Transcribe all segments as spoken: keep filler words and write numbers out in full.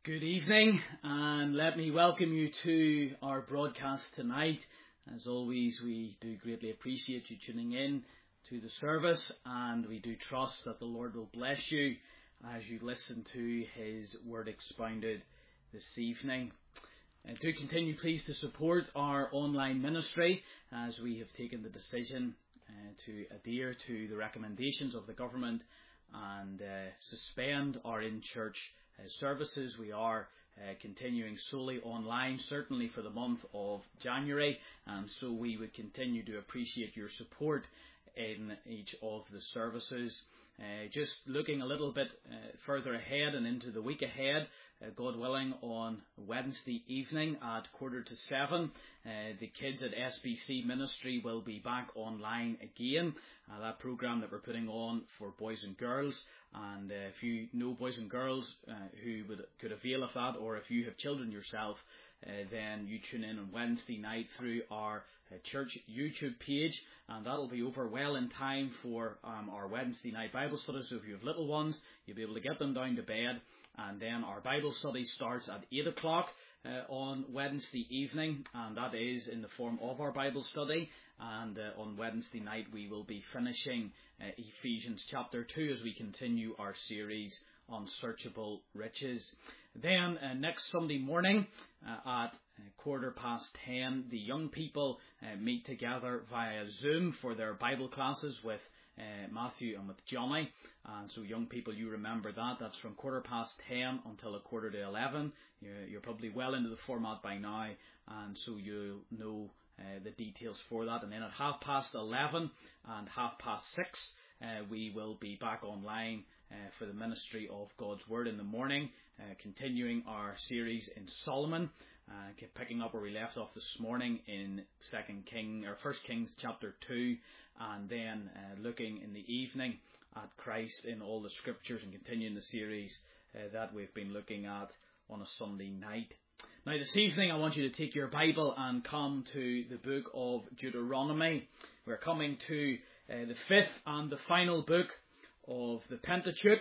Good evening, and let me welcome you to our broadcast tonight. As always, we do greatly appreciate you tuning in to the service, and we do trust that the Lord will bless you as you listen to His Word expounded this evening. And do continue, please, to support our online ministry as we have taken the decision uh, to adhere to the recommendations of the government and uh, suspend our in-church Uh, services. We are uh, continuing solely online, certainly for the month of January, and so we would continue to appreciate your support in each of the services. Uh, just looking a little bit uh, further ahead and into the week ahead, uh, God willing, on Wednesday evening at quarter to seven, uh, the kids at S B C Ministry will be back online again. Uh, that programme that we're putting on for boys and girls, and uh, if you know boys and girls uh, who would could avail of that, or if you have children yourself, uh, then you tune in on Wednesday night through our uh, church YouTube page, and that'll be over well in time for um, our Wednesday night Bible study. So if you have little ones, you'll be able to get them down to bed, and then our Bible study starts at eight o'clock uh, on Wednesday evening, and that is in the form of our Bible study. And uh, on Wednesday night we will be finishing uh, Ephesians chapter two as we continue our series on searchable riches. Then uh, next Sunday morning uh, at uh, quarter past ten, the young people uh, meet together via Zoom for their Bible classes with uh, Matthew and with Johnny. And so young people, you remember that. That's from quarter past ten until a quarter to eleven. You're, you're probably well into the format by now, and so you'll know Uh, the details for that. And then at half past eleven and half past six, uh, we will be back online uh, for the ministry of God's Word in the morning, uh, continuing our series in Solomon, uh, picking up where we left off this morning in Second King or First Kings chapter two, and then uh, looking in the evening at Christ in all the Scriptures, and continuing the series uh, that we've been looking at on a Sunday night. Now this evening I want you to take your Bible and come to the book of Deuteronomy. We're coming to uh, the fifth and the final book of the Pentateuch: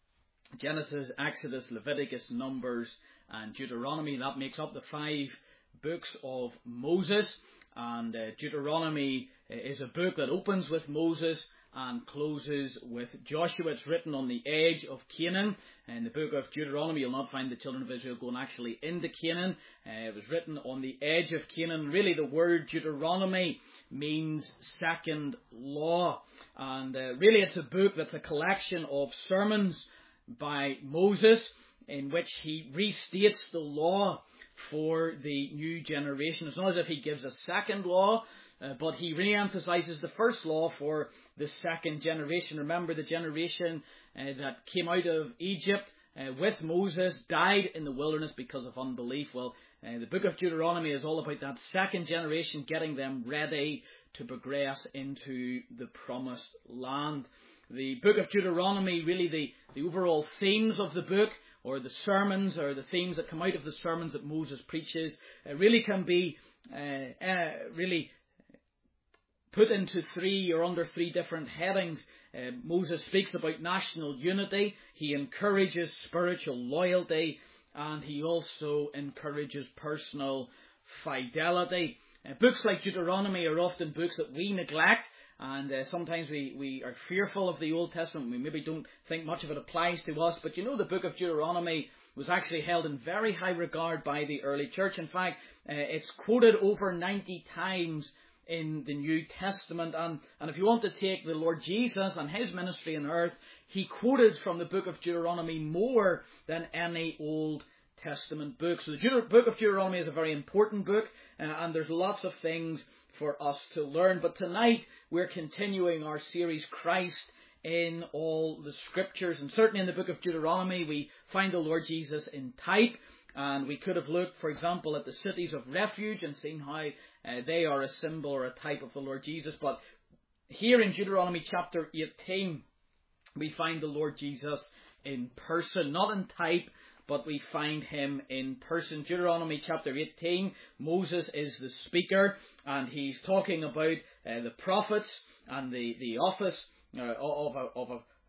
Genesis, Exodus, Leviticus, Numbers and Deuteronomy. That makes up the five books of Moses, and uh, Deuteronomy is a book that opens with Moses and closes with Joshua. It's written on the edge of Canaan. In the book of Deuteronomy, you'll not find the children of Israel going actually into Canaan. Uh, it was written on the edge of Canaan. Really, the word Deuteronomy means second law. And uh, really, it's a book that's a collection of sermons by Moses in which he restates the law for the new generation. It's not as if he gives a second law, uh, but he re-emphasizes the first law for the second generation. Remember, the generation uh, that came out of Egypt uh, with Moses died in the wilderness because of unbelief. Well, uh, the book of Deuteronomy is all about that second generation, getting them ready to progress into the promised land. The book of Deuteronomy, really the, the overall themes of the book, or the sermons, or the themes that come out of the sermons that Moses preaches, uh, really can be uh, uh, really put into three or under three different headings. Uh, Moses speaks about national unity. He encourages spiritual loyalty, and he also encourages personal fidelity. Uh, books like Deuteronomy are often books that we neglect, and uh, sometimes we, we are fearful of the Old Testament. We maybe don't think much of it applies to us, but you know, the book of Deuteronomy was actually held in very high regard by the early church. In fact, uh, it's quoted over ninety times in the New Testament, and, and if you want to take the Lord Jesus and his ministry on earth, he quoted from the book of Deuteronomy more than any Old Testament book. So the Deut- book of Deuteronomy is a very important book, uh, and there's lots of things for us to learn. But tonight we're continuing our series, Christ in all the Scriptures, and certainly in the book of Deuteronomy we find the Lord Jesus in type. And we could have looked, for example, at the cities of refuge and seen how uh, they are a symbol or a type of the Lord Jesus. But here in Deuteronomy chapter eighteen, we find the Lord Jesus in person, not in type, but we find him in person. Deuteronomy chapter eighteen, Moses is the speaker, and he's talking about uh, the prophets and the, the office uh, of, a, of a,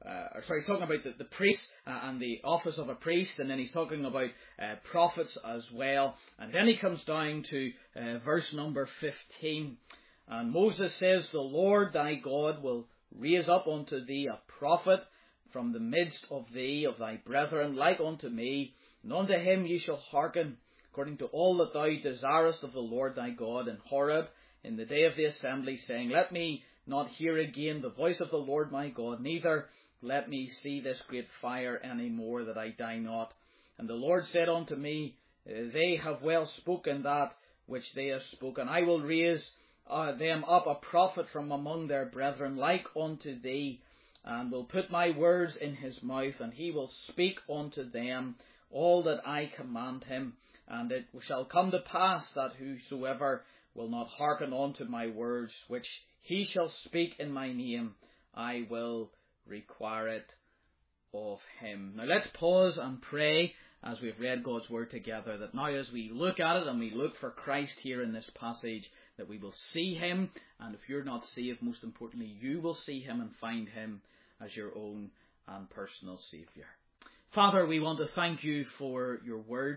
uh, sorry, he's talking about the, the priest uh, and the office of a priest, and then he's talking about uh, prophets as well. And then he comes down to uh, verse number fifteen. And Moses says, "The Lord thy God will raise up unto thee a prophet from the midst of thee, of thy brethren, like unto me, and unto him ye shall hearken, according to all that thou desirest of the Lord thy God in Horeb, in the day of the assembly, saying, Let me not hear again the voice of the Lord my God, neither let me see this great fire any more, that I die not. And the Lord said unto me, They have well spoken that which they have spoken. I will raise uh, them up a prophet from among their brethren, like unto thee, and will put my words in his mouth, and he will speak unto them all that I command him. And it shall come to pass that whosoever will not hearken unto my words, which he shall speak in my name, I will require it of him." Now let's pause and pray as we've read God's word together, that now as we look at it and we look for Christ here in this passage, that we will see him, and if you're not saved, most importantly, you will see him and find him as your own and personal Saviour. Father, we want to thank you for your word.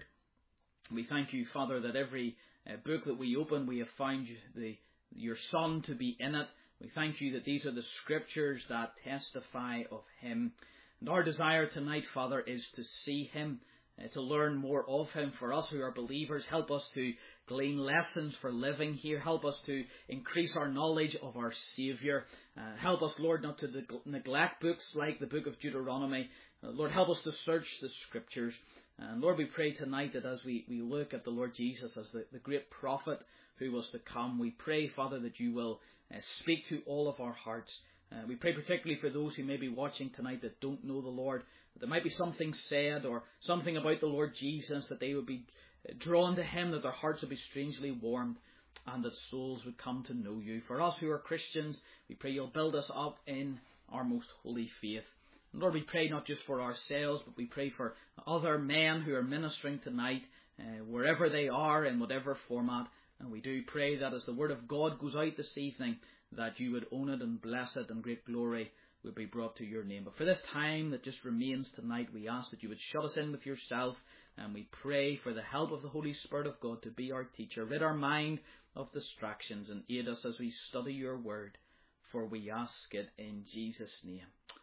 We thank you, Father, that every uh, book that we open, we have found you, the, your Son to be in it. We thank you that these are the scriptures that testify of him. And our desire tonight, Father, is to see him, uh, to learn more of him. For us who are believers, help us to glean lessons for living here. Help us to increase our knowledge of our Saviour. Uh, help us, Lord, not to de- neglect books like the book of Deuteronomy. Uh, Lord, help us to search the scriptures. And Lord, we pray tonight that as we, we look at the Lord Jesus as the, the great prophet who was to come, we pray, Father, that you will uh, speak to all of our hearts. Uh, we pray particularly for those who may be watching tonight that don't know the Lord, that there might be something said or something about the Lord Jesus, that they would be drawn to him, that their hearts would be strangely warmed, and that souls would come to know you. For us who are Christians, we pray you'll build us up in our most holy faith. And Lord, we pray not just for ourselves, but we pray for other men who are ministering tonight, uh, wherever they are, in whatever format. And we do pray that as the word of God goes out this evening, that you would own it and bless it, and great glory would be brought to your name. But for this time that just remains tonight, we ask that you would shut us in with yourself, and we pray for the help of the Holy Spirit of God to be our teacher. Rid our mind of distractions and aid us as we study your word. For we ask it in Jesus' name.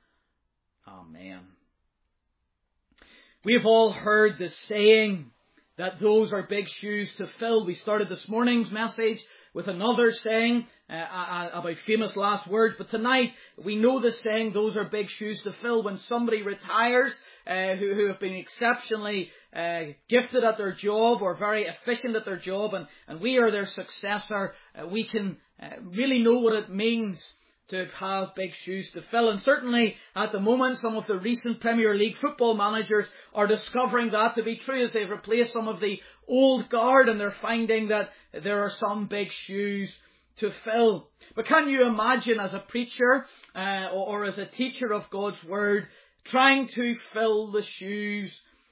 Amen. We have all heard the saying that those are big shoes to fill. We started this morning's message with another saying uh, about famous last words. But tonight, we know the saying, those are big shoes to fill. When somebody retires, uh, who, who have been exceptionally uh, gifted at their job or very efficient at their job, and, and we are their successor, uh, we can uh, really know what it means to have big shoes to fill. And certainly at the moment, some of the recent Premier League football managers are discovering that to be true as they've replaced some of the old guard, and they're finding that there are some big shoes to fill. But can you imagine, as a preacher uh, or, or as a teacher of God's word, trying to fill the shoes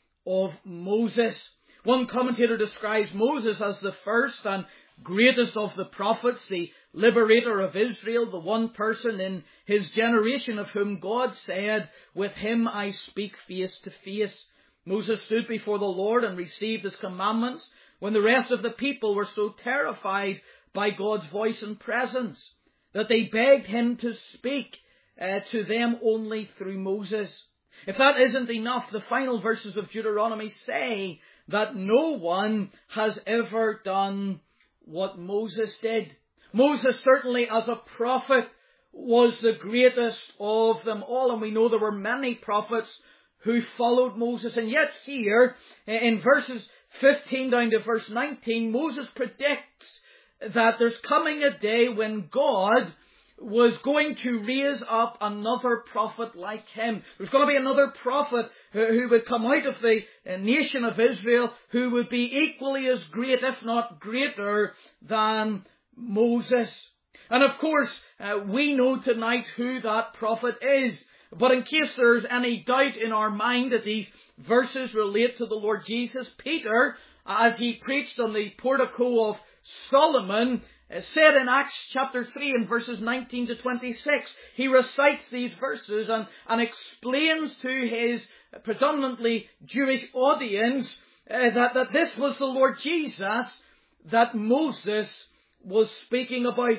of Moses? One commentator describes Moses as the first and greatest of the prophets, the liberator of Israel, the one person in his generation of whom God said, "With him I speak face to face." Moses stood before the Lord and received his commandments when the rest of the people were so terrified by God's voice and presence that they begged him to speak uh, to them only through Moses. If that isn't enough, the final verses of Deuteronomy say that no one has ever done what Moses did. Moses, certainly as a prophet, was the greatest of them all, and we know there were many prophets who followed Moses. And yet here, in verses fifteen down to verse nineteen, Moses predicts that there's coming a day when God was going to raise up another prophet like him. There's going to be another prophet who would come out of the nation of Israel who would be equally as great, if not greater, than Moses. And of course, uh, we know tonight who that prophet is. But in case there's any doubt in our mind that these verses relate to the Lord Jesus, Peter, as he preached on the portico of Solomon, said in Acts chapter three and verses nineteen to twenty-six. He recites these verses and, and explains to his predominantly Jewish audience uh, that, that this was the Lord Jesus that Moses was speaking about.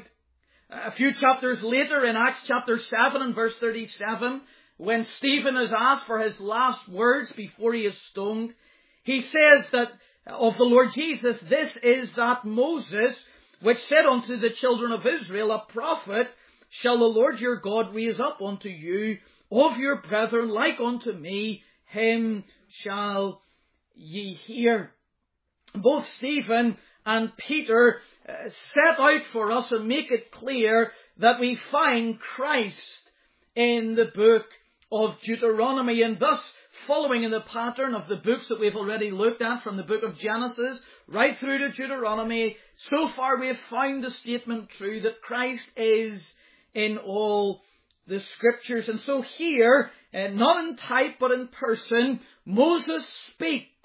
A few chapters later, in Acts chapter seven and verse thirty-seven, when Stephen is asked for his last words before he is stoned, he says that of the Lord Jesus, this is that Moses, which said unto the children of Israel, a prophet shall the Lord your God raise up unto you of your brethren like unto me, him shall ye hear. Both Stephen and Peter uh, set out for us and make it clear that we find Christ in the book of Deuteronomy, and thus following in the pattern of the books that we've already looked at from the book of Genesis right through to Deuteronomy. So far we have found the statement true that Christ is in all the scriptures. And so here, uh, not in type but in person, Moses speaks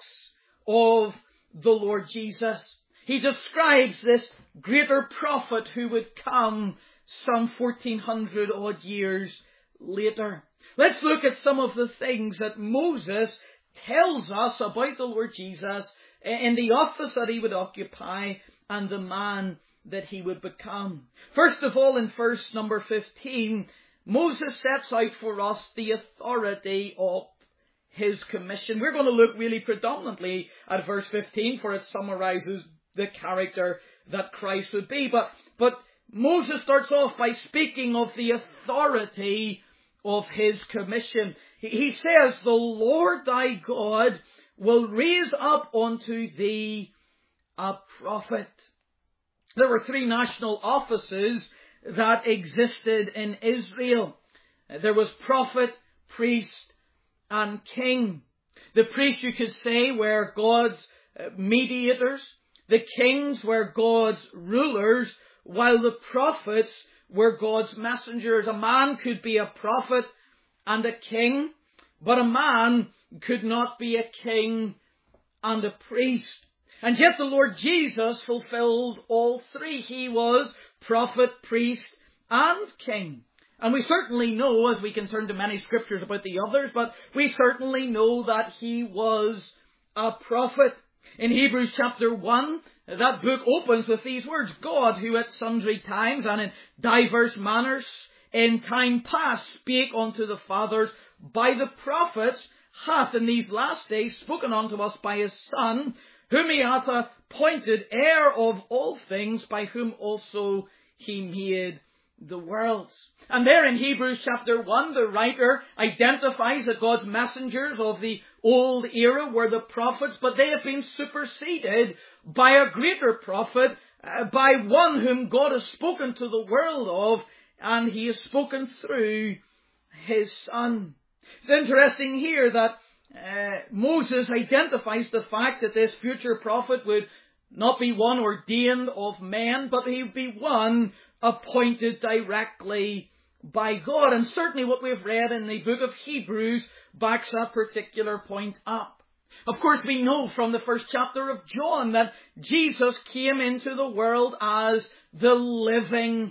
of the Lord Jesus. He describes this greater prophet who would come some fourteen hundred odd years later. Let's look at some of the things that Moses tells us about the Lord Jesus in the office that he would occupy and the man that he would become. First of all, in verse number fifteen, Moses sets out for us the authority of his commission. We're going to look really predominantly at verse fifteen, for it summarizes the character that Christ would be. But, but Moses starts off by speaking of the authority of his commission. He says, the Lord thy God will raise up unto thee a prophet. There were three national offices that existed in Israel. There was prophet, priest, and king. The priests, you could say, were God's mediators. The kings were God's rulers, while the prophets were God's messengers. A man could be a prophet and a king, but a man could not be a king and a priest. And yet the Lord Jesus fulfilled all three. He was prophet, priest, and king. And we certainly know, as we can turn to many scriptures about the others, but we certainly know that he was a prophet. In Hebrews chapter one, that book opens with these words, God, who at sundry times and in diverse manners in time past spake unto the fathers by the prophets, hath in these last days spoken unto us by his Son, whom he hath appointed heir of all things, by whom also he made the worlds. And there in Hebrews chapter one, the writer identifies that God's messengers of the old era were the prophets, but they have been superseded by a greater prophet, uh, by one whom God has spoken to the world of, and he has spoken through his Son. It's interesting here that uh, Moses identifies the fact that this future prophet would not be one ordained of men, but he would be one appointed directly by God. And certainly what we've read in the book of Hebrews backs that particular point up. Of course, we know from the first chapter of John that Jesus came into the world as the living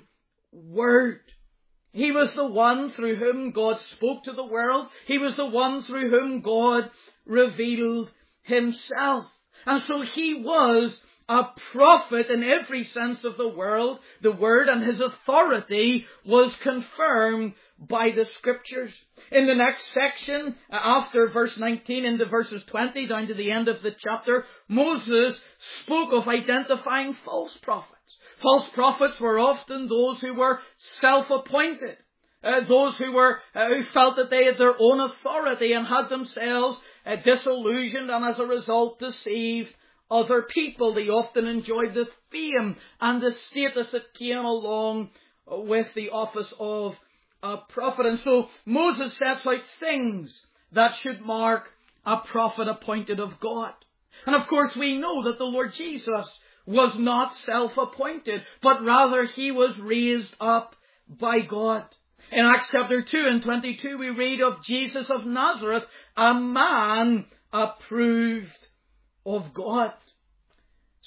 Word. He was the one through whom God spoke to the world. He was the one through whom God revealed himself. And so he was a prophet in every sense of the world, the word, and his authority was confirmed by the scriptures. In the next section, after verse nineteen into verses twenty down to the end of the chapter, Moses spoke of identifying false prophets. False prophets were often those who were self-appointed, uh, those who were uh, who felt that they had their own authority and had themselves uh, disillusioned and as a result deceived other people. They often enjoyed the fame and the status that came along with the office of a prophet. And so Moses sets out things that should mark a prophet appointed of God. And of course we know that the Lord Jesus was not self-appointed, but rather he was raised up by God. In Acts chapter two and twenty-two we read of Jesus of Nazareth, a man approved of God.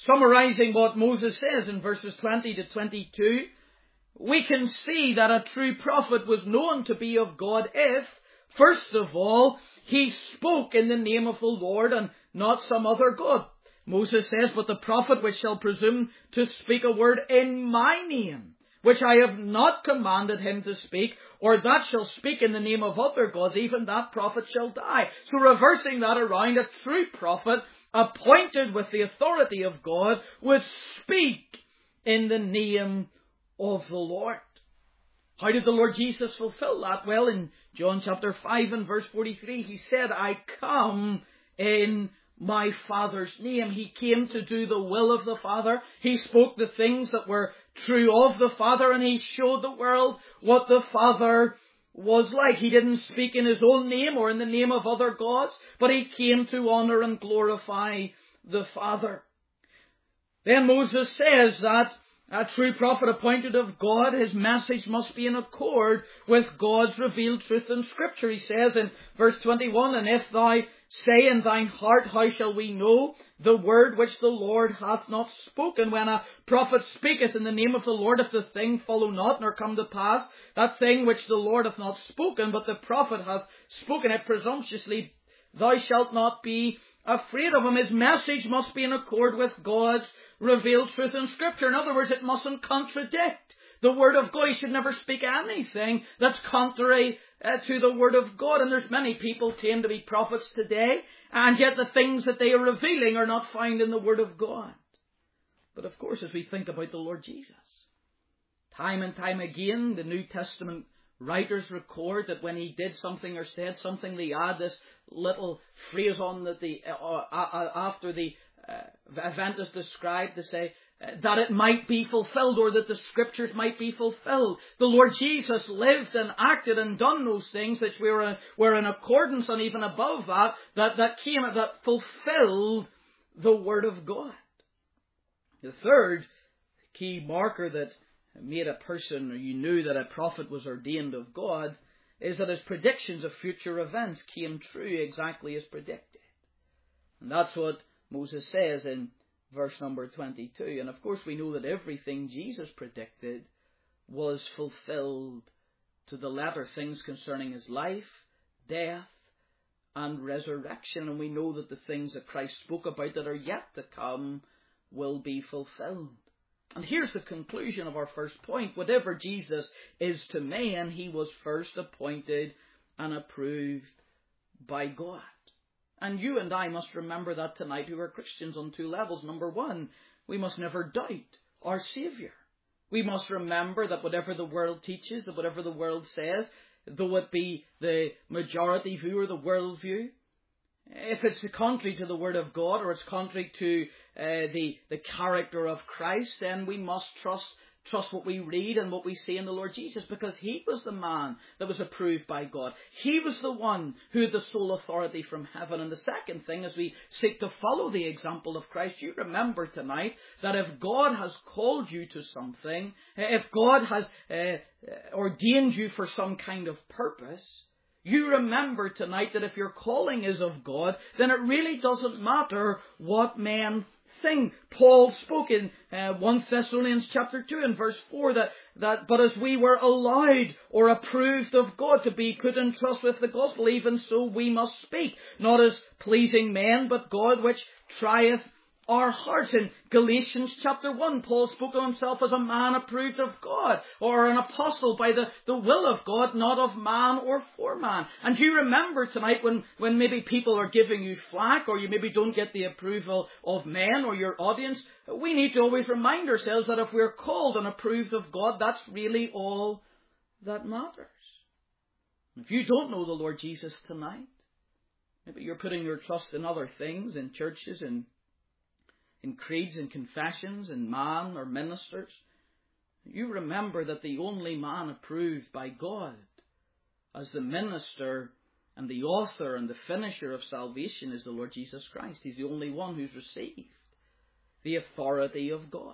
summarizing what Moses says in verses twenty to twenty-two, we can see that a true prophet was known to be of God if, first of all, he spoke in the name of the Lord and not some other God. Moses says, "But the prophet which shall presume to speak a word in my name, which I have not commanded him to speak, or that shall speak in the name of other gods, even that prophet shall die." So reversing that around, a true prophet, appointed with the authority of God, would speak in the name of the Lord. How did the Lord Jesus fulfill that? Well, in John chapter five and verse forty-three, he said, "I come in my Father's name." He came to do the will of the Father. He spoke the things that were true of the Father, and he showed the world what the Father was like. He didn't speak in his own name or in the name of other gods, but he came to honor and glorify the Father. Then Moses says that a true prophet appointed of God, his message must be in accord with God's revealed truth in Scripture. He says in verse twenty-one, "And if thou say in thine heart, how shall we know the word which the Lord hath not spoken?" When a prophet speaketh in the name of the Lord, if the thing follow not, nor come to pass, that thing which the Lord hath not spoken, but the prophet hath spoken it presumptuously, thou shalt not be afraid of him. His message must be in accord with God's revealed truth in Scripture. In other words, it mustn't contradict the Word of God. He should never speak anything that's contrary uh, to the Word of God. And there's many people claim to be prophets today, and yet the things that they are revealing are not found in the Word of God. But of course, as we think about the Lord Jesus, time and time again, the New Testament writers record that when he did something or said something, they add this little phrase on that the uh, uh, after the uh, event is described to say uh, that it might be fulfilled, or that the Scriptures might be fulfilled. The Lord Jesus lived and acted and done those things which were in, were in accordance and even above that, that, that came, that fulfilled the Word of God. The third key marker that made a person, or you knew that a prophet was ordained of God, is that his predictions of future events came true exactly as predicted. And that's what Moses says in verse number twenty-two. And of course we know that everything Jesus predicted was fulfilled to the letter, things concerning his life, death, and resurrection. And we know that the things that Christ spoke about that are yet to come will be fulfilled. And here's the conclusion of our first point. Whatever Jesus is to man, he was first appointed and approved by God. And you and I must remember that tonight, who are Christians, on two levels. Number one, we must never doubt our Saviour. We must remember that whatever the world teaches, that whatever the world says, though it be the majority view or the world view, if it's contrary to the Word of God, or it's contrary to uh, the, the character of Christ, then we must trust trust what we read and what we see in the Lord Jesus, because he was the man that was approved by God. He was the one who had the sole authority from heaven. And the second thing, as we seek to follow the example of Christ, you remember tonight that if God has called you to something, if God has uh, ordained you for some kind of purpose, you remember tonight that if your calling is of God, then it really doesn't matter what men think. Paul spoke in uh, First Thessalonians chapter two and verse four that, that, but as we were allowed or approved of God to be put in trust with the gospel, even so we must speak, not as pleasing men, but God which trieth our hearts. In Galatians chapter one, Paul spoke of himself as a man approved of God, or an apostle by the, the will of God, not of man or for man. And you remember tonight when, when maybe people are giving you flack, or you maybe don't get the approval of men or your audience, we need to always remind ourselves that if we're called and approved of God, that's really all that matters. If you don't know the Lord Jesus tonight, maybe you're putting your trust in other things, in churches, in in creeds and confessions, in man or ministers, you remember that the only man approved by God as the minister and the author and the finisher of salvation is the Lord Jesus Christ. He's the only one who's received the authority of God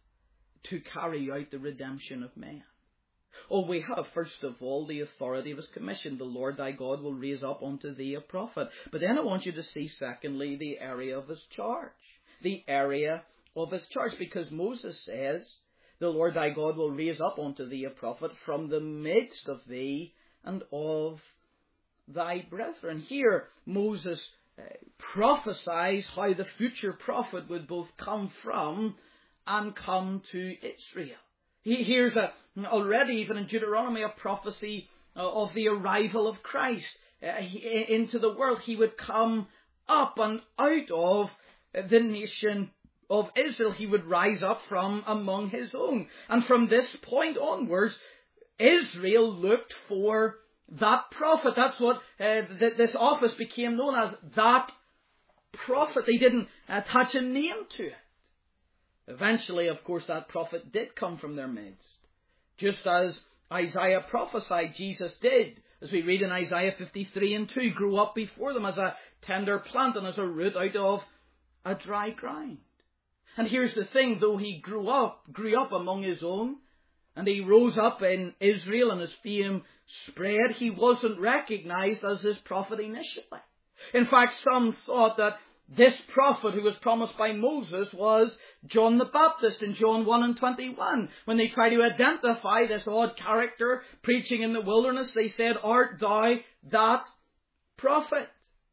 to carry out the redemption of man. Oh, we have, first of all, the authority of his commission. The Lord thy God will raise up unto thee a prophet. But then I want you to see, secondly, the area of his charge. The area of his charge, because Moses says, the Lord thy God will raise up unto thee a prophet from the midst of thee and of thy brethren. Here Moses uh, prophesies how the future prophet would both come from and come to Israel. He hears a, already even in Deuteronomy a prophecy uh, of the arrival of Christ uh, he, into the world. He would come up and out of the nation of Israel. He would rise up from among his own. And from this point onwards, Israel looked for that prophet. That's what uh, th- this office became known as, that prophet. They didn't attach a name to it. Eventually, of course, that prophet did come from their midst. Just as Isaiah prophesied, Jesus did. As we read in Isaiah fifty-three and two, grew up before them as a tender plant and as a root out of a dry ground. And here's the thing, though he grew up, grew up among his own, and he rose up in Israel and his fame spread, he wasn't recognized as his prophet initially. In fact, some thought that this prophet who was promised by Moses was John the Baptist in John one and twenty-one. When they tried to identify this odd character preaching in the wilderness, they said, art thou that prophet?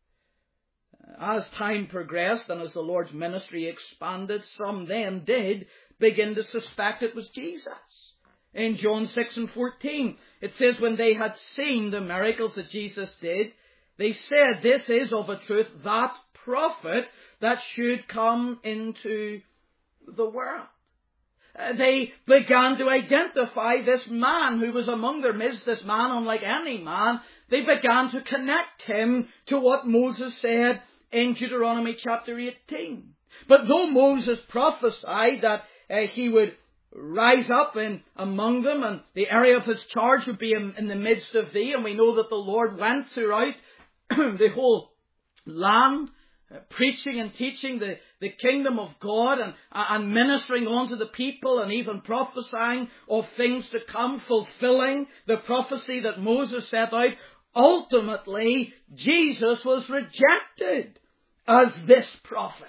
As time progressed and as the Lord's ministry expanded, some then did begin to suspect it was Jesus. In John six and fourteen, it says, when they had seen the miracles that Jesus did, they said, this is of a truth that prophet that should come into the world. Uh, they began to identify this man who was among their midst, this man unlike any man. They began to connect him to what Moses said in Deuteronomy chapter eighteen. But though Moses prophesied that uh, he would rise up in among them and the area of his charge would be in, in the midst of thee, and we know that the Lord went throughout the whole land, uh, preaching and teaching the, the kingdom of God and, and ministering unto the people and even prophesying of things to come, fulfilling the prophecy that Moses set out. Ultimately, Jesus was rejected as this prophet.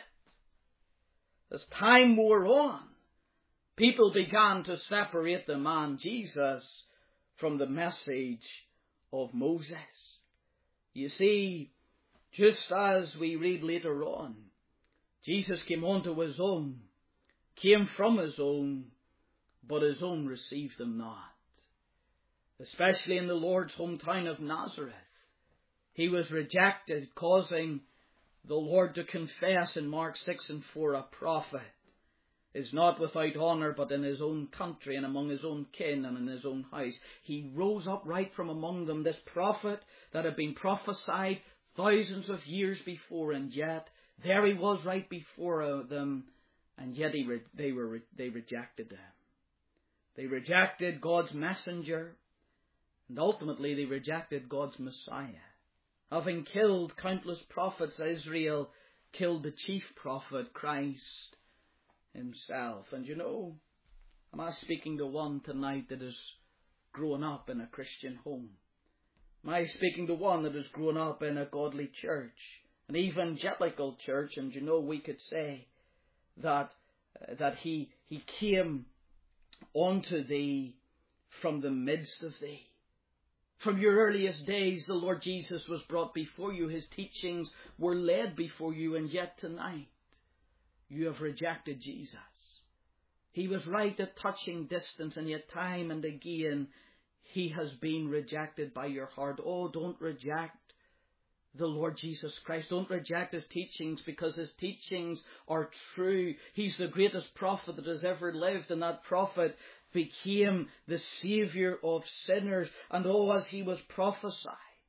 As time wore on, people began to separate the man Jesus from the message of Moses. You see, just as we read later on, Jesus came unto his own, came from his own, but his own received him not. Especially in the Lord's hometown of Nazareth, he was rejected, causing the Lord to confess in Mark six and four, a prophet is not without honour but in his own country and among his own kin and in his own house. He rose up right from among them, this prophet that had been prophesied thousands of years before, and yet there he was right before them, and yet he re- they were re- they rejected him. They rejected God's messenger, and ultimately they rejected God's Messiah. Having killed countless prophets, Israel killed the chief prophet, Christ himself. And you know, am I speaking to one tonight that has grown up in a Christian home? Am I speaking to one that has grown up in a godly church, an evangelical church? And you know, we could say that uh, that he he came unto thee from the midst of thee. From your earliest days, the Lord Jesus was brought before you. His teachings were led before you, and yet tonight you have rejected Jesus. He was right at touching distance, and yet time and again he has been rejected by your heart. Oh, don't reject the Lord Jesus Christ. Don't reject his teachings, because his teachings are true. He's the greatest prophet that has ever lived, and that prophet became the Saviour of sinners. And oh, as he was prophesied,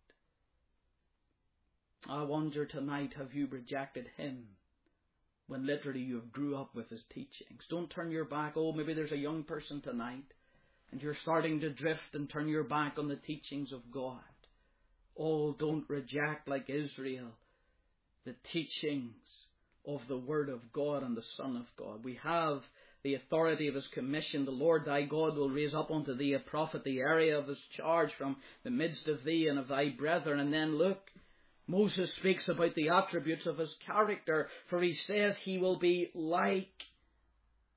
I wonder tonight, have you rejected him when literally you have grew up with his teachings? Don't turn your back. Oh, maybe there's a young person tonight and you're starting to drift and turn your back on the teachings of God. Oh, don't reject, like Israel, the teachings of the Word of God and the Son of God. We have the authority of his commission. The Lord thy God will raise up unto thee a prophet, the area of his charge from the midst of thee and of thy brethren. And then look, Moses speaks about the attributes of his character, for he says he will be like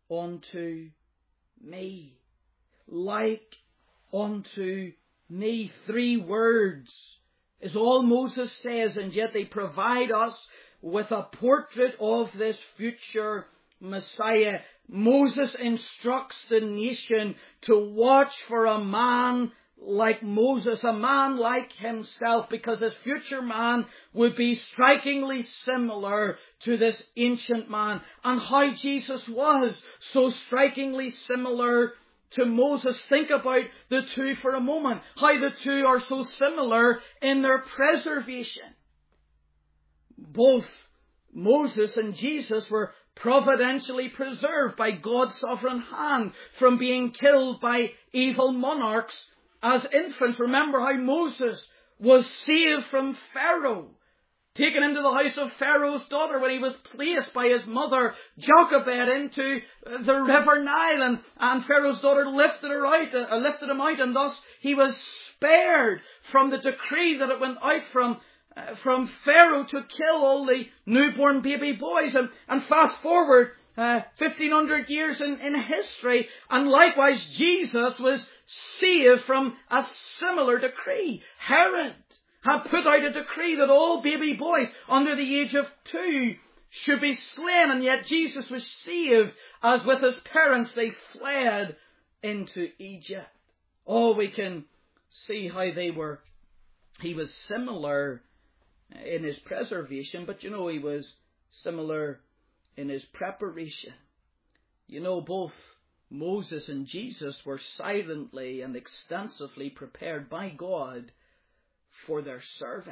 unto me. Like unto me. Three words is all Moses says, and yet they provide us with a portrait of this future Messiah. Moses instructs the nation to watch for a man like Moses, a man like himself, because this future man would be strikingly similar to this ancient man. And how Jesus was so strikingly similar to Moses. Think about the two for a moment. How the two are so similar in their preservation. Both Moses and Jesus were providentially preserved by God's sovereign hand from being killed by evil monarchs as infants. Remember how Moses was saved from Pharaoh, taken into the house of Pharaoh's daughter when he was placed by his mother Jochebed into the river Nile, and, and Pharaoh's daughter lifted her out, uh, lifted him out, and thus he was spared from the decree that it went out from uh, from Pharaoh to kill all the newborn baby boys. And, and fast forward uh, fifteen hundred years in, in history, and likewise Jesus was saved from a similar decree. Herod had put out a decree that all baby boys under the age of two should be slain, and yet Jesus was saved as with his parents they fled into Egypt. Oh, we can see how they were, he was similar in his preservation, but you know, he was similar in his preparation. You know, both Moses and Jesus were silently and extensively prepared by God for their service.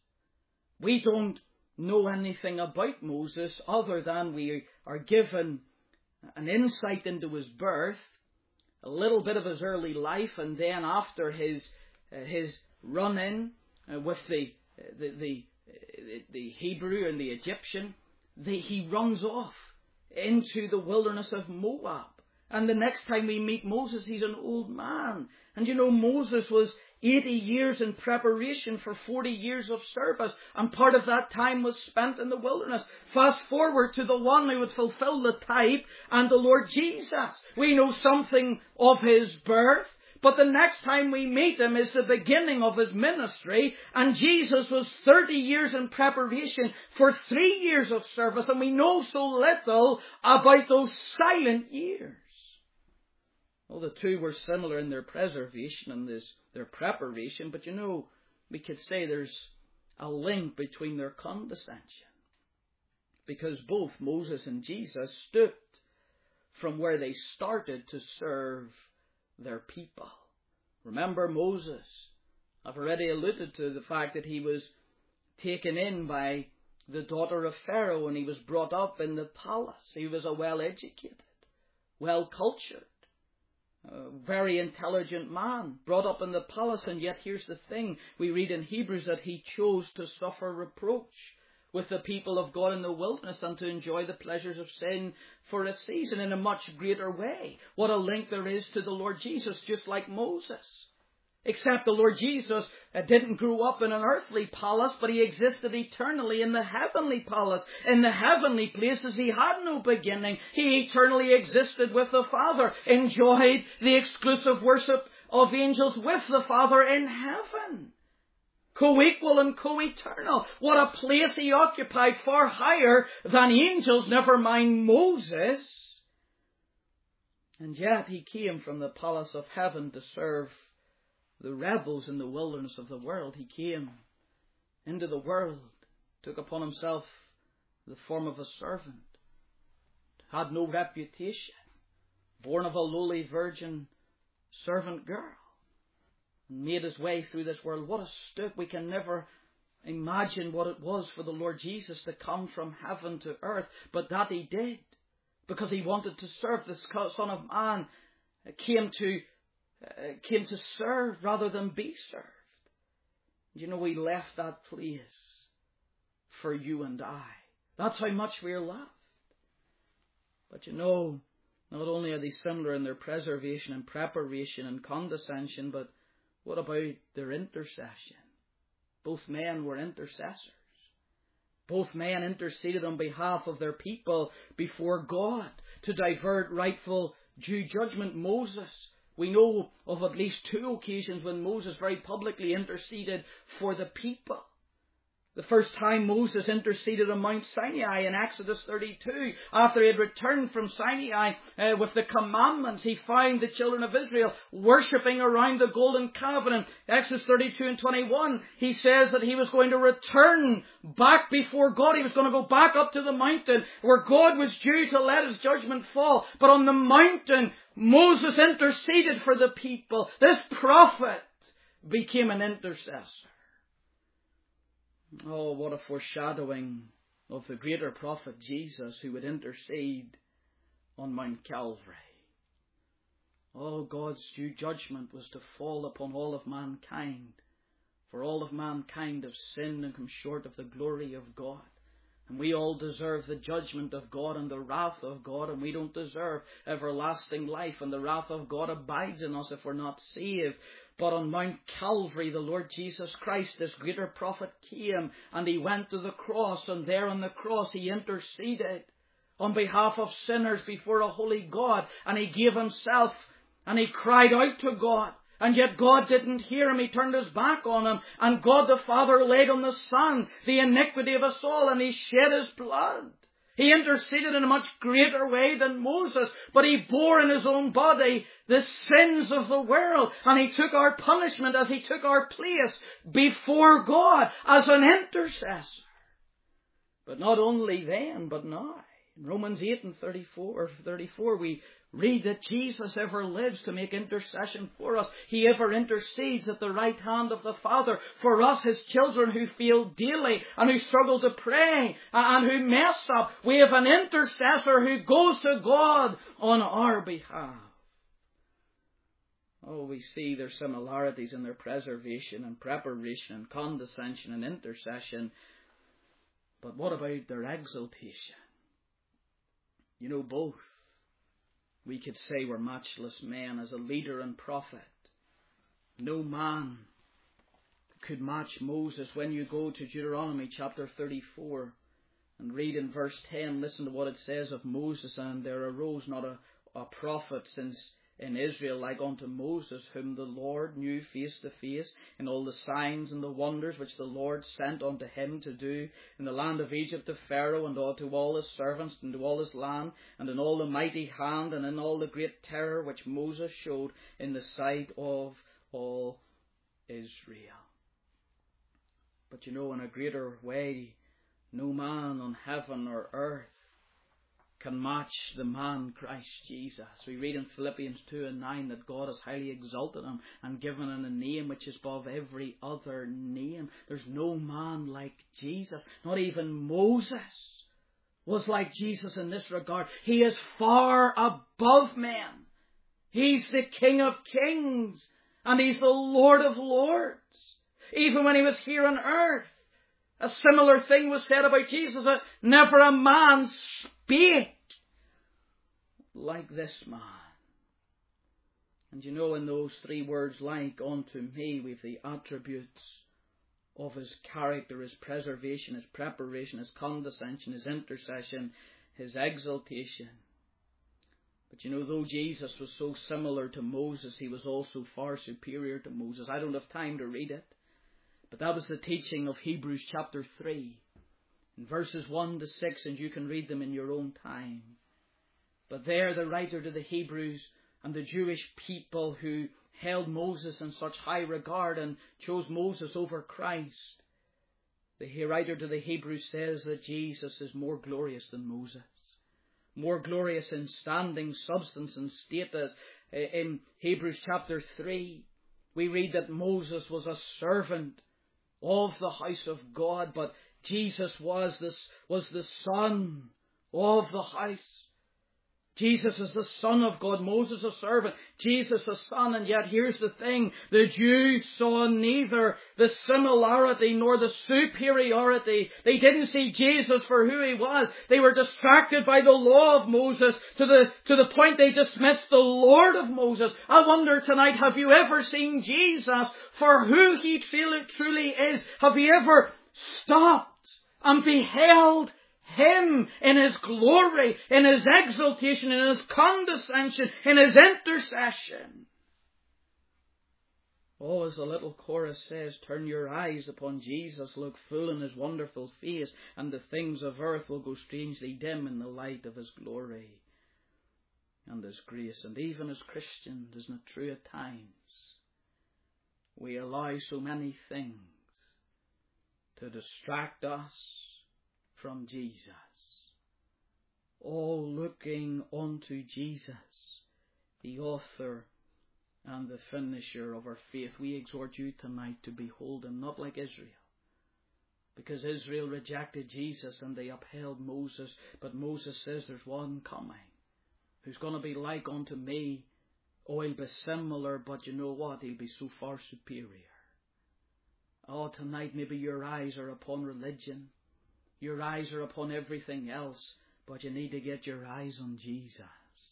We don't know anything about Moses other than we are given an insight into his birth, a little bit of his early life, and then after his uh, his run-in uh, with the, the the the Hebrew and the Egyptian, the, he runs off into the wilderness of Moab. And the next time we meet Moses, he's an old man. And you know, Moses was eighty years in preparation for forty years of service, and part of that time was spent in the wilderness. Fast forward to the one who would fulfill the type, and the Lord Jesus. We know something of his birth, but the next time we meet him is the beginning of his ministry, and Jesus was thirty years in preparation for three years of service, and we know so little about those silent years. Well, the two were similar in their preservation and this, their preparation, but you know, we could say there's a link between their condescension. Because both Moses and Jesus stooped from where they started to serve their people. Remember Moses. I've already alluded to the fact that he was taken in by the daughter of Pharaoh and he was brought up in the palace. He was a well-educated, well-cultured, a very intelligent man, brought up in the palace, and yet here's the thing. We read in Hebrews that he chose to suffer reproach with the people of God in the wilderness and to enjoy the pleasures of sin for a season in a much greater way. What a link there is to the Lord Jesus, just like Moses. Except the Lord Jesus didn't grow up in an earthly palace, but he existed eternally in the heavenly palace. In the heavenly places he had no beginning. He eternally existed with the Father, enjoyed the exclusive worship of angels with the Father in heaven. Co-equal and co-eternal. What a place he occupied, far higher than angels, never mind Moses. And yet he came from the palace of heaven to serve the rebels in the wilderness of the world. He came into the world, took upon himself the form of a servant, had no reputation, born of a lowly virgin servant girl, and made his way through this world. What a stoop. We can never imagine what it was for the Lord Jesus to come from heaven to earth, but that he did, because he wanted to serve. The Son of Man came to Uh, came to serve rather than be served. You know, he left that place for you and I. That's how much we're loved. But you know, not only are they similar in their preservation and preparation and condescension, but what about their intercession? Both men were intercessors. Both men interceded on behalf of their people before God to divert rightful due judgment. Moses, we know of at least two occasions when Moses very publicly interceded for the people. The first time Moses interceded on Mount Sinai in Exodus thirty-two, after he had returned from Sinai uh, with the commandments, he found the children of Israel worshipping around the golden calf. And in Exodus thirty-two and twenty-one, he says that he was going to return back before God. He was going to go back up to the mountain where God was due to let his judgment fall. But on the mountain, Moses interceded for the people. This prophet became an intercessor. Oh, what a foreshadowing of the greater prophet Jesus, who would intercede on Mount Calvary. Oh, God's due judgment was to fall upon all of mankind, for all of mankind have sinned and come short of the glory of God. And we all deserve the judgment of God and the wrath of God, and we don't deserve everlasting life, and the wrath of God abides in us if we're not saved. But on Mount Calvary, the Lord Jesus Christ, this greater prophet, came, and he went to the cross, and there on the cross he interceded on behalf of sinners before a holy God, and he gave himself, and he cried out to God. And yet God didn't hear him. He turned his back on him. And God the Father laid on the Son the iniquity of us all, and he shed his blood. He interceded in a much greater way than Moses, but he bore in his own body the sins of the world, and he took our punishment as he took our place before God as an intercessor. But not only then, but now. In Romans eight and thirty-four, or thirty-four, we read that Jesus ever lives to make intercession for us. He ever intercedes at the right hand of the Father for us, his children, who fail daily and who struggle to pray and who mess up. We have an intercessor who goes to God on our behalf. Oh, we see their similarities in their preservation and preparation and condescension and intercession. But what about their exaltation? You know, both, we could say, were matchless men as a leader and prophet. No man could match Moses. When you go to Deuteronomy chapter thirty-four and read in verse ten, listen to what it says of Moses. And there arose not a, a prophet since in Israel like unto Moses, whom the Lord knew face to face, in all the signs and the wonders which the Lord sent unto him to do in the land of Egypt to Pharaoh, and all, to all his servants, and to all his land, and in all the mighty hand, and in all the great terror which Moses showed in the sight of all Israel. But you know, in a greater way, no man on heaven or earth can match the man Christ Jesus. We read in Philippians two and nine that God has highly exalted him and given him a name which is above every other name. There's no man like Jesus. Not even Moses was like Jesus in this regard. He is far above men. He's the King of kings, and he's the Lord of lords. Even when he was here on earth, a similar thing was said about Jesus, that never a man spake like this man. And you know, in those three words, like unto me, we've the attributes of his character, his preservation, his preparation, his condescension, his intercession, his exaltation. But you know, though Jesus was so similar to Moses, he was also far superior to Moses. I don't have time to read it, but that was the teaching of Hebrews chapter three, in verses one to six, and you can read them in your own time. But there the writer to the Hebrews and the Jewish people who held Moses in such high regard and chose Moses over Christ, the writer to the Hebrews says that Jesus is more glorious than Moses. More glorious in standing, substance and status. In Hebrews chapter three, we read that Moses was a servant of the house of God, but Jesus was this was the son of the house. Jesus is the Son of God, Moses a servant, Jesus a son. And yet here's the thing, the Jews saw neither the similarity nor the superiority. They didn't see Jesus for who he was. They were distracted by the law of Moses to the, to the point they dismissed the Lord of Moses. I wonder tonight, have you ever seen Jesus for who he truly, truly is? Have you ever stopped and beheld Him in His glory, in His exaltation, in His condescension, in His intercession. Oh, as the little chorus says, turn your eyes upon Jesus, look full in His wonderful face, and the things of earth will go strangely dim in the light of His glory and His grace. And even as Christians, isn't it true at times, we allow so many things to distract us from Jesus. All looking unto Jesus, the author and the finisher of our faith. We exhort you tonight to behold Him, not like Israel. Because Israel rejected Jesus and they upheld Moses. But Moses says there's one coming who's going to be like unto me. Oh, he'll be similar, but you know what? He'll be so far superior. Oh, tonight maybe your eyes are upon religion. Your eyes are upon everything else. But you need to get your eyes on Jesus.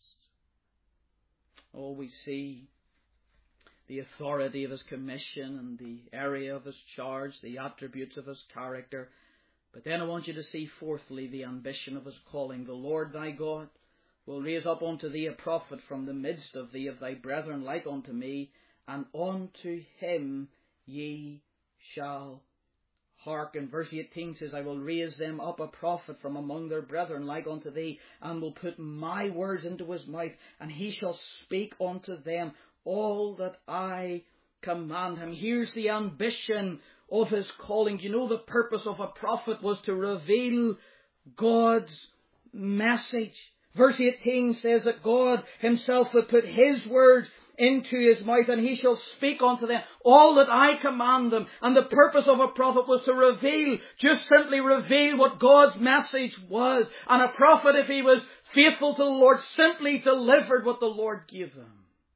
Oh, we see the authority of His commission and the area of His charge, the attributes of His character. But then I want you to see fourthly the ambition of His calling. The Lord thy God will raise up unto thee a prophet from the midst of thee of thy brethren like unto me, and unto him ye shall hearken. Verse eighteen says, I will raise them up a prophet from among their brethren like unto thee, and will put my words into his mouth, and he shall speak unto them all that I command him. Here's the ambition of his calling. You know, the purpose of a prophet was to reveal God's message. Verse eighteen says that God Himself would put His words into his mouth, and he shall speak unto them all that I command them. And the purpose of a prophet was to reveal, just simply reveal what God's message was. And a prophet, if he was faithful to the Lord, simply delivered what the Lord gave him.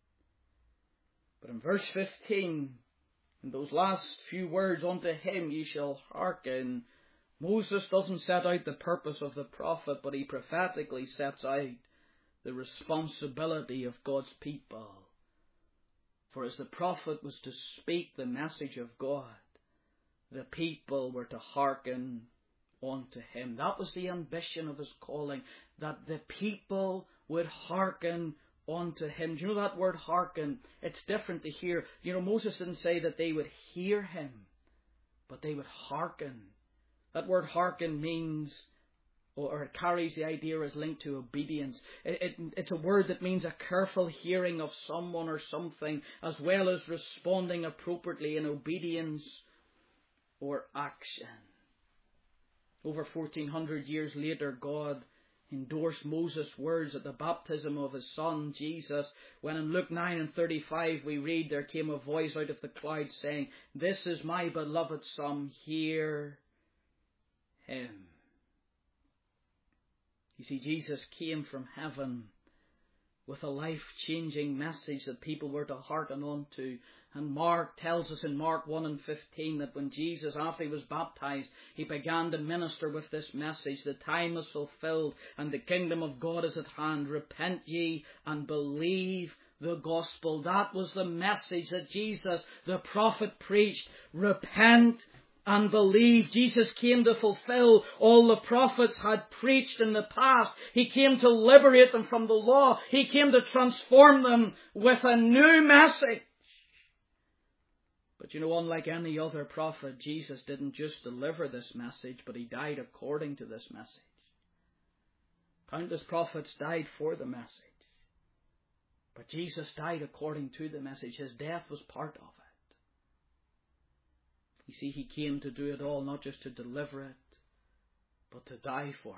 But in verse fifteen, in those last few words, unto him ye shall hearken, Moses doesn't set out the purpose of the prophet, but he prophetically sets out the responsibility of God's people. For as the prophet was to speak the message of God, the people were to hearken unto him. That was the ambition of his calling, that the people would hearken unto him. Do you know that word hearken? It's different to hear. You know, Moses didn't say that they would hear him, but they would hearken. That word hearken means, or it carries the idea as linked to obedience. It, it, it's a word that means a careful hearing of someone or something, as well as responding appropriately in obedience or action. Over fourteen hundred years later, God endorsed Moses' words at the baptism of his son Jesus, when in Luke nine and thirty-five we read, there came a voice out of the cloud saying, This is my beloved Son, hear him. You see, Jesus came from heaven with a life-changing message that people were to hearken on to. And Mark tells us in Mark one and fifteen that when Jesus, after he was baptized, he began to minister with this message, the time is fulfilled and the kingdom of God is at hand. Repent ye and believe the gospel. That was the message that Jesus, the prophet, preached. Repent and believe. Jesus came to fulfill all the prophets had preached in the past. He came to liberate them from the law. He came to transform them with a new message. But you know, unlike any other prophet, Jesus didn't just deliver this message, but he died according to this message. Countless prophets died for the message, but Jesus died according to the message. His death was part of it. You see, he came to do it all, not just to deliver it, but to die for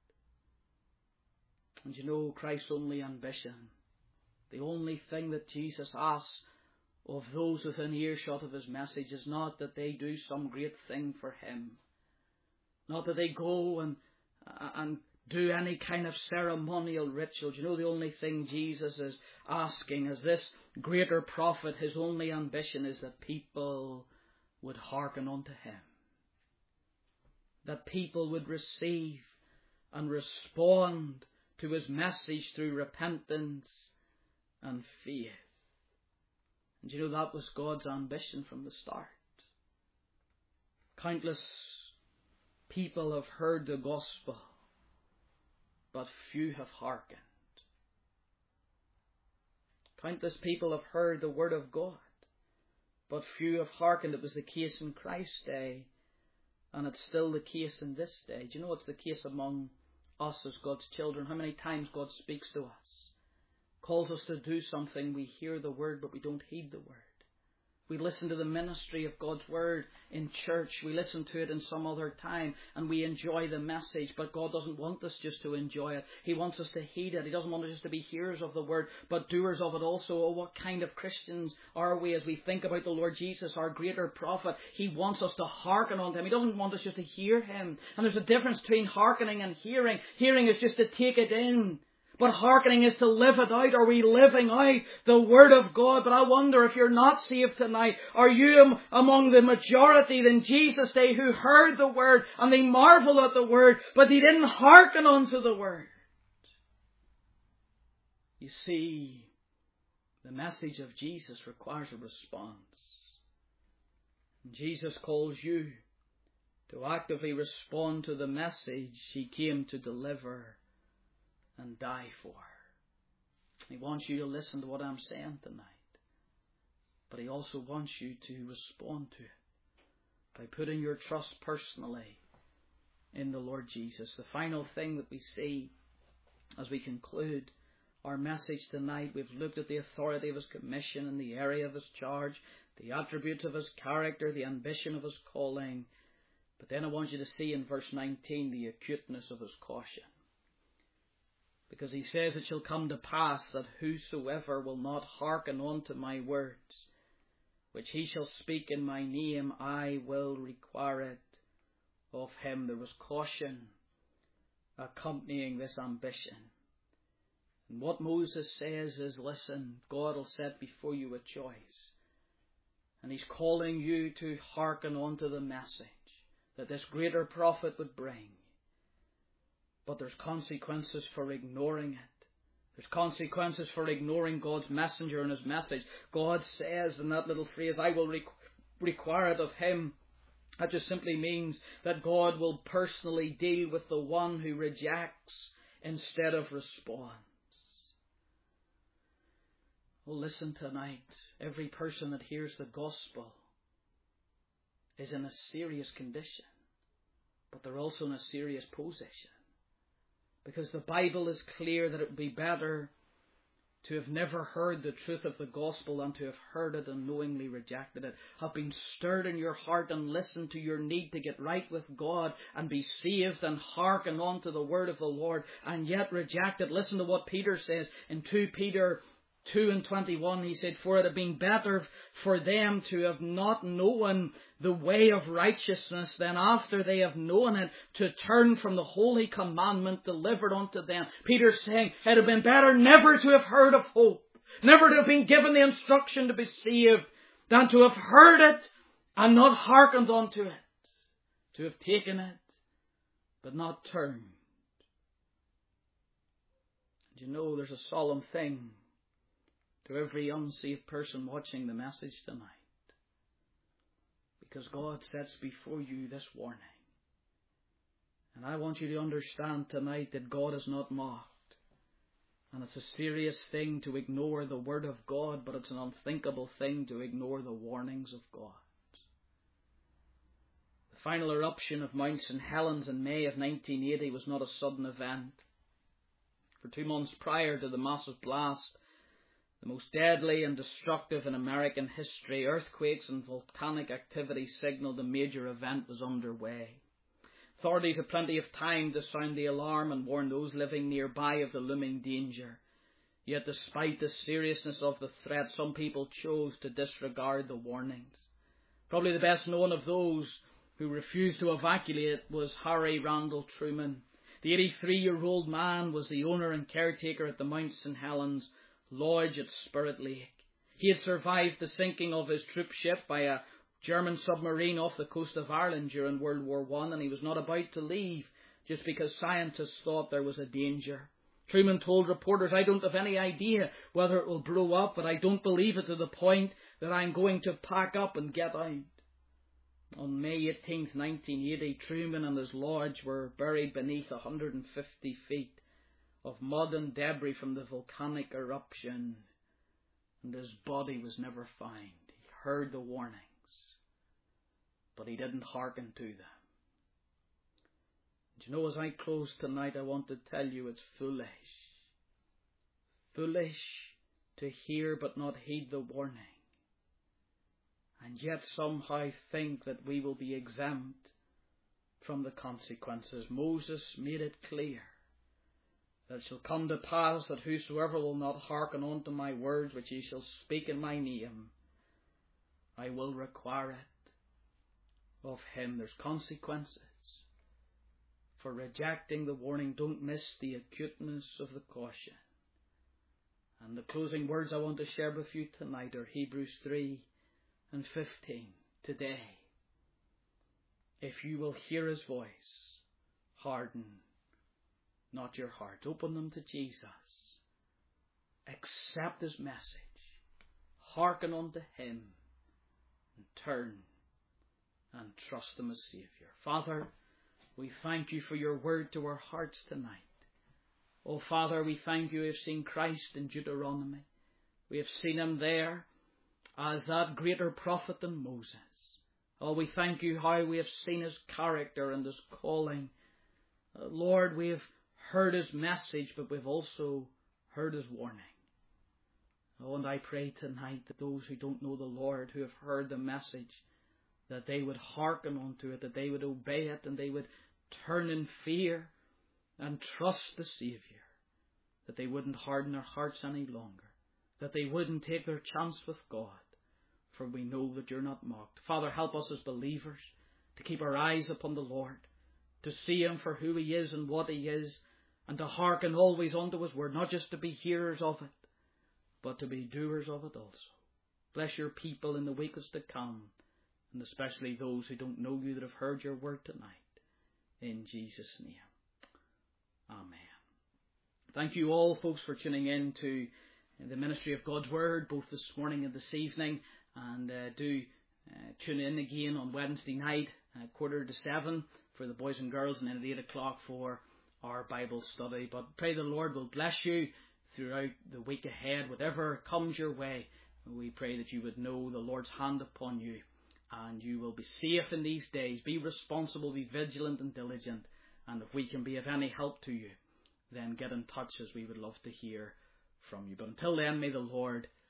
it. And you know, Christ's only ambition, the only thing that Jesus asks of those within earshot of his message, is not that they do some great thing for him, not that they go and and do any kind of ceremonial rituals. You know, the only thing Jesus is asking as this greater prophet, his only ambition is that people would hearken unto him, that people would receive and respond to his message through repentance and faith. And you know, that was God's ambition from the start. Countless people have heard the gospel, but few have hearkened. Countless people have heard the word of God, but few have hearkened. It was the case in Christ's day, and it's still the case in this day. Do you know it's the case among us as God's children? How many times God speaks to us, calls us to do something, we hear the word, but we don't heed the word. We listen to the ministry of God's word in church. We listen to it in some other time and we enjoy the message. But God doesn't want us just to enjoy it. He wants us to heed it. He doesn't want us just to be hearers of the word, but doers of it also. Oh, what kind of Christians are we as we think about the Lord Jesus, our greater prophet? He wants us to hearken unto him. He doesn't want us just to hear him. And there's a difference between hearkening and hearing. Hearing is just to take it in. But hearkening is to live it out. Are we living out the word of God? But I wonder if you're not saved tonight, are you among the majority in Jesus' day who heard the word and they marveled at the word, but they didn't hearken unto the word? You see, the message of Jesus requires a response. And Jesus calls you to actively respond to the message he came to deliver and die for. He wants you to listen to what I'm saying tonight. But he also wants you to respond to it by putting your trust personally in the Lord Jesus. The final thing that we see as we conclude our message tonight, we've looked at the authority of his commission and the area of his charge, the attributes of his character, the ambition of his calling. But then I want you to see in verse nineteen the acuteness of his caution. Because he says, it shall come to pass that whosoever will not hearken unto my words, which he shall speak in my name, I will require it of him. There was caution accompanying this ambition. And what Moses says is, listen, God will set before you a choice. And he's calling you to hearken unto the message that this greater prophet would bring. But there's consequences for ignoring it. There's consequences for ignoring God's messenger and his message. God says in that little phrase, I will requ- require it of him. That just simply means that God will personally deal with the one who rejects instead of responds. Well, listen tonight. Every person that hears the gospel is in a serious condition, but they're also in a serious position. Because the Bible is clear that it would be better to have never heard the truth of the gospel than to have heard it and knowingly rejected it. Have been stirred in your heart and listened to your need to get right with God and be saved and hearken on to the word of the Lord and yet reject it. Listen to what Peter says in Second Peter two and twenty-one. He said, for it had been better for them to have not known the way of righteousness than after they have known it to turn from the holy commandment delivered unto them. Peter's saying it had been better never to have heard of hope, never to have been given the instruction to be saved, than to have heard it and not hearkened unto it, to have taken it but not turned. And you know, there's a solemn thing to every unsaved person watching the message tonight. Because God sets before you this warning. And I want you to understand tonight that God is not mocked. And it's a serious thing to ignore the word of God, but it's an unthinkable thing to ignore the warnings of God. The final eruption of Mount Saint Helens in May of nineteen eighty was not a sudden event. For two months prior to the massive blast, the most deadly and destructive in American history, earthquakes and volcanic activity signaled a major event was underway. Authorities had plenty of time to sound the alarm and warn those living nearby of the looming danger. Yet despite the seriousness of the threat, some people chose to disregard the warnings. Probably the best known of those who refused to evacuate was Harry Randall Truman. The eighty-three-year-old man was the owner and caretaker at the Mount Saint Helens Lodge at Spirit Lake. He had survived the sinking of his troop ship by a German submarine off the coast of Ireland during World War One, and he was not about to leave just because scientists thought there was a danger. Truman told reporters, I don't have any idea whether it will blow up, but I don't believe it to the point that I'm going to pack up and get out. On May eighteenth, nineteen eighty, Truman and his lodge were buried beneath one hundred fifty feet of mud and debris from the volcanic eruption, and his body was never found. He heard the warnings, but he didn't hearken to them. Do you know, as I close tonight, I want to tell you it's foolish. Foolish to hear but not heed the warning, and yet somehow think that we will be exempt from the consequences. Moses made it clear that it shall come to pass that whosoever will not hearken unto my words which ye shall speak in my name, I will require it of him. There's consequences for rejecting the warning. Don't miss the acuteness of the caution. And the closing words I want to share with you tonight are Hebrews three and fifteen. Today, if you will hear his voice, harden not your heart. Open them to Jesus. Accept his message. Hearken unto him. And turn and trust him as Saviour. Father, we thank you for your word to our hearts tonight. Oh, Father, we thank you we have seen Christ in Deuteronomy. We have seen him there as that greater prophet than Moses. Oh, we thank you how we have seen his character and his calling. Uh, Lord, we have heard his message, but we've also heard his warning. Oh, and I pray tonight that those who don't know the Lord, who have heard the message, that they would hearken unto it, that they would obey it, and they would turn in fear and trust the Saviour, that they wouldn't harden their hearts any longer, that they wouldn't take their chance with God, for we know that you're not mocked. Father, help us as believers to keep our eyes upon the Lord, to see him for who he is and what he is, and to hearken always unto his word, not just to be hearers of it, but to be doers of it also. Bless your people in the weeks to come, and especially those who don't know you that have heard your word tonight. In Jesus' name. Amen. Thank you all, folks, for tuning in to the ministry of God's Word, both this morning and this evening. And uh, do uh, tune in again on Wednesday night, uh, quarter to seven, for the boys and girls, and then at eight o'clock for our Bible study. But pray the Lord will bless you throughout the week ahead. Whatever comes your way, we pray that you would know the Lord's hand upon you, and you will be safe in these days. Be responsible, be vigilant and diligent. And if we can be of any help to you, then get in touch, as we would love to hear from you. But until then, may the Lord